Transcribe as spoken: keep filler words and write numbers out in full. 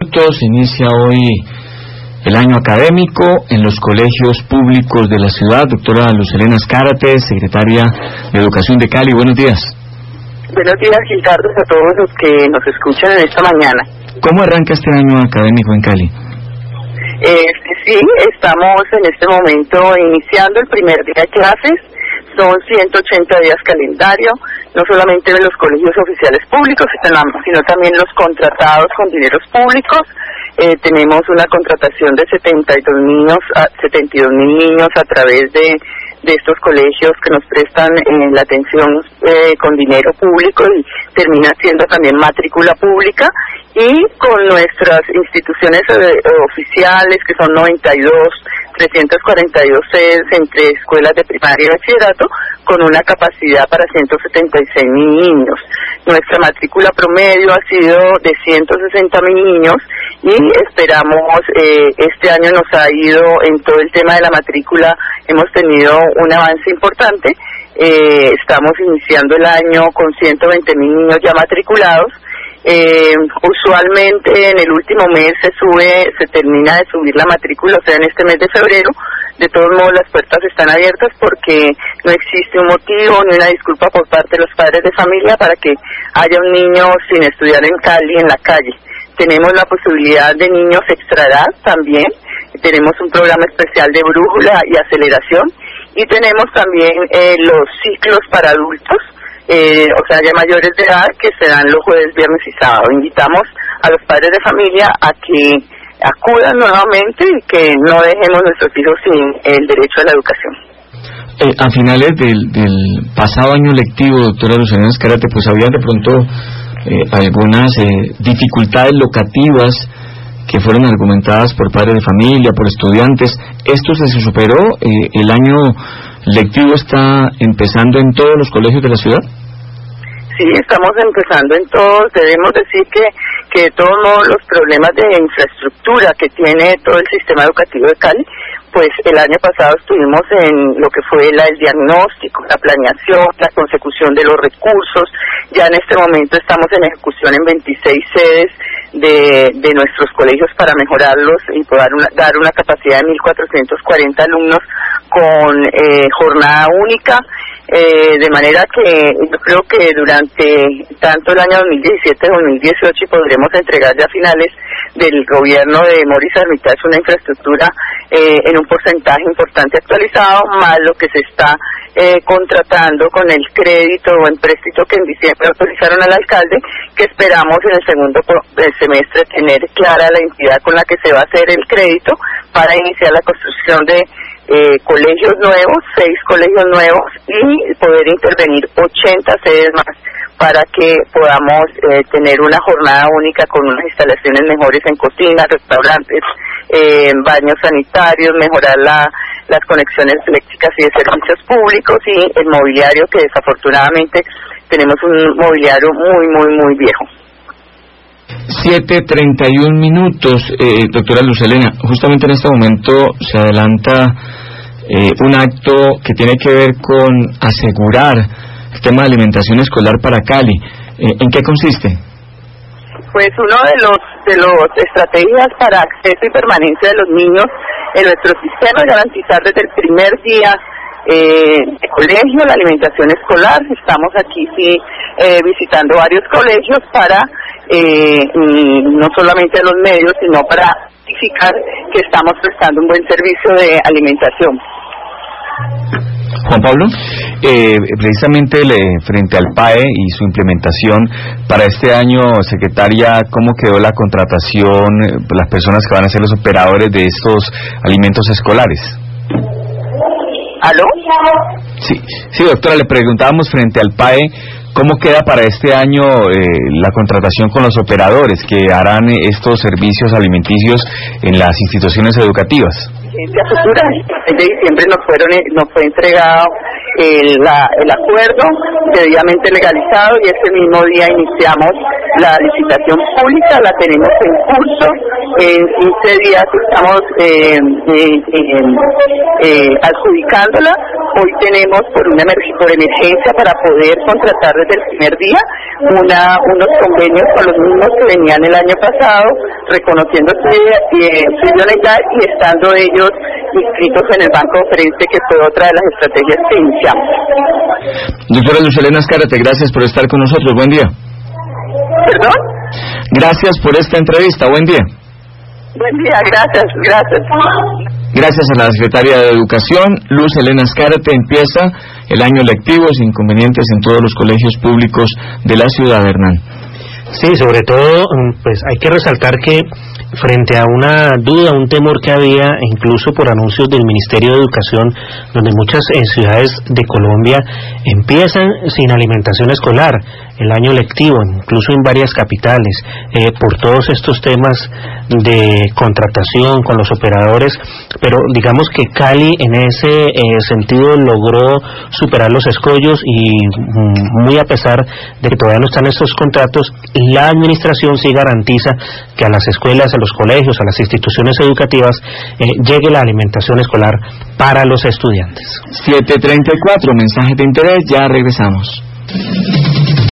minutos. Inicia hoy el año académico en los colegios públicos de la ciudad. Doctora Luz Helena Azcárate, secretaria de Educación de Cali, buenos días. Buenos días, Gildardo, a todos los que nos escuchan en esta mañana. ¿Cómo arranca este año académico en Cali? Eh, sí, estamos en este momento iniciando el primer día de clases. Son ciento ochenta días calendario, no solamente en los colegios oficiales públicos, sino también los contratados con dineros públicos. Eh, tenemos una contratación de setenta y dos niños, setenta y dos mil niños a través de, de estos colegios que nos prestan eh, la atención eh, con dinero público y termina siendo también matrícula pública, y con nuestras instituciones eh, oficiales, que son noventa y dos, trescientas cuarenta y dos sedes entre escuelas de primaria y bachillerato, con una capacidad para ciento setenta y seis mil niños. Nuestra matrícula promedio ha sido de ciento sesenta mil niños y esperamos, eh, este año nos ha ido en todo el tema de la matrícula, hemos tenido un avance importante. Eh, estamos iniciando el año con ciento veinte mil niños ya matriculados. Eh, usualmente en el último mes se sube, se termina de subir la matrícula, o sea, en este mes de febrero. De todos modos, las puertas están abiertas porque no existe un motivo ni una disculpa por parte de los padres de familia para que haya un niño sin estudiar en Cali, en la calle. Tenemos la posibilidad de niños extraedad también, tenemos un programa especial de brújula y aceleración, y tenemos también eh, los ciclos para adultos, eh, o sea, ya mayores de edad, que se dan los jueves, viernes y sábado. Invitamos a los padres de familia a que acudan nuevamente y que no dejemos nuestros hijos sin el derecho a la educación. Eh, a finales del, del pasado año lectivo, doctora Luz Helena Azcárate, pues había de pronto eh, algunas eh, dificultades locativas que fueron argumentadas por padres de familia, por estudiantes. ¿Esto se superó? Eh, ¿El año lectivo está empezando en todos los colegios de la ciudad? Sí, estamos empezando en todos. Debemos decir que, que todos los problemas de infraestructura que tiene todo el sistema educativo de Cali, pues el año pasado estuvimos en lo que fue la, el diagnóstico, la planeación, la consecución de los recursos. Ya en este momento estamos en ejecución en veintiséis sedes de, de nuestros colegios para mejorarlos y poder una, dar una capacidad de mil cuatrocientos cuarenta alumnos con eh, jornada única. Eh, de manera que yo creo que durante tanto el año dos mil diecisiete como dos mil dieciocho, y podremos entregar ya a finales del gobierno de Mauricio Armitage una infraestructura eh, en un porcentaje importante actualizado, más lo que se está eh, contratando con el crédito o empréstito que en diciembre autorizaron al alcalde, que esperamos en el segundo semestre tener clara la entidad con la que se va a hacer el crédito para iniciar la construcción de Eh, colegios nuevos, seis colegios nuevos, y poder intervenir ochenta sedes más para que podamos eh, tener una jornada única con unas instalaciones mejores en cocinas, restaurantes, eh, baños sanitarios, mejorar la, las conexiones eléctricas y de servicios públicos, y el mobiliario, que desafortunadamente tenemos un mobiliario muy, muy, muy viejo. siete treinta y un minutos, eh, doctora Luz Helena. Justamente en este momento se adelanta eh, un acto que tiene que ver con asegurar el tema de alimentación escolar para Cali. Eh, ¿En qué consiste? Pues uno de los de las estrategias para acceso y permanencia de los niños en nuestro sistema es garantizar desde el primer día Eh, de colegio la alimentación escolar. Estamos aquí sí eh, visitando varios colegios para eh, no solamente a los medios, sino para verificar que estamos prestando un buen servicio de alimentación. Juan Pablo, eh, precisamente le, frente al P A E y su implementación para este año, secretaria, ¿cómo quedó la contratación, las personas que van a ser los operadores de estos alimentos escolares? ¿Aló? Sí, sí, doctora, le preguntábamos frente al P A E, ¿cómo queda para este año eh, la contratación con los operadores que harán estos servicios alimenticios en las instituciones educativas? vigencia futura. El de diciembre nos fueron nos fue entregado el, la, el acuerdo debidamente legalizado y ese mismo día iniciamos la licitación pública, la tenemos en curso. En quince días estamos eh, eh, eh, eh, adjudicándola. Hoy tenemos por una emerg- por emergencia para poder contratar desde el primer día una unos convenios con los mismos que venían el año pasado, reconociendo su, eh, su idoneidad y estando ellos inscritos en el Banco Oferente, que fue otra de las estrategias que iniciamos. Doctora Luz Helena Azcárate, gracias por estar con nosotros. Buen día. ¿Perdón? Gracias por esta entrevista. Buen día. Buen día, gracias, gracias. Gracias a la Secretaria de Educación, Luz Helena Azcárate. Empieza el año lectivo sin inconvenientes en todos los colegios públicos de la ciudad, Hernán. Sí, sobre todo, pues hay que resaltar que frente a una duda, un temor que había, incluso por anuncios del Ministerio de Educación, donde muchas eh, ciudades de Colombia empiezan sin alimentación escolar el año lectivo, incluso en varias capitales, eh, por todos estos temas de contratación con los operadores, pero digamos que Cali en ese eh, sentido logró superar los escollos y mm, muy a pesar de que todavía no están estos contratos, la administración sí garantiza que a las escuelas, a los colegios, a las instituciones educativas eh, llegue la alimentación escolar para los estudiantes. siete treinta y cuatro, mensaje de interés, ya regresamos.